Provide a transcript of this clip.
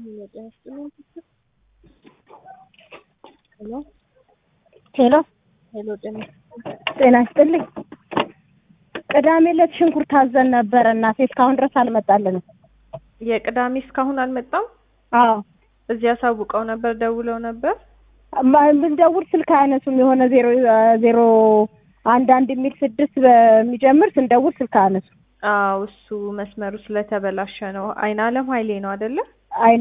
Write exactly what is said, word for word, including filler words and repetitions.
ሄሎ ሄሎ ሄሎ ጤና ጤና ይስጥልኝ። ቅዳሜ ዕለት ሽንኩርት አዘን ነበር እናቴ እስካሁን ድረስ አልመጣልንም። የቅዳሜ እስካሁን አልመጣም? አዎ እዚህ አሳውቀው ነበር ደውለው ነበር? ምን ደውል ስልክ አያነሱም። የሆነ ዜሮ ዜሮ አንድ አንድ የሚል ስድስት በሚጀምር ስንደውል ስልክ አያነሱም። አዎ እሱ መስመሩ ስለተበላሸ ነው። አይናለም ኃይሌ ነው አይደለ?